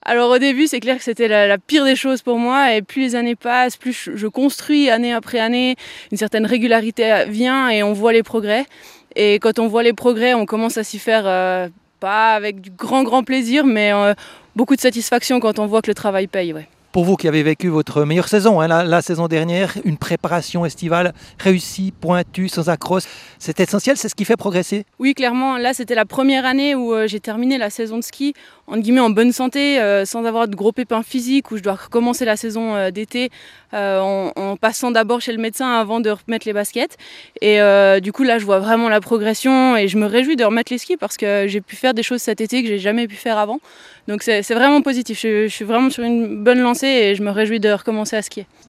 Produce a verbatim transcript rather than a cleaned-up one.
Alors au début, c'est clair que c'était la, la pire des choses pour moi et plus les années passent, plus je, je construis année après année, une certaine régularité vient et on voit les progrès. Et quand on voit les progrès, on commence à s'y faire, euh, pas avec du grand grand plaisir, mais euh, beaucoup de satisfaction quand on voit que le travail paye. Ouais. Pour vous qui avez vécu votre meilleure saison, hein, la, la saison dernière, une préparation estivale réussie, pointue, sans accroche, c'est essentiel, c'est ce qui fait progresser? Oui, clairement, là c'était la première année où euh, j'ai terminé la saison de ski entre guillemets en bonne santé, euh, sans avoir de gros pépins physiques, où je dois recommencer la saison euh, d'été euh, en, en passant d'abord chez le médecin avant de remettre les baskets. Et euh, du coup là je vois vraiment la progression et je me réjouis de remettre les skis parce que j'ai pu faire des choses cet été que j'ai jamais pu faire avant. Donc c'est, c'est vraiment positif, je, je suis vraiment sur une bonne lancée et je me réjouis de recommencer à skier.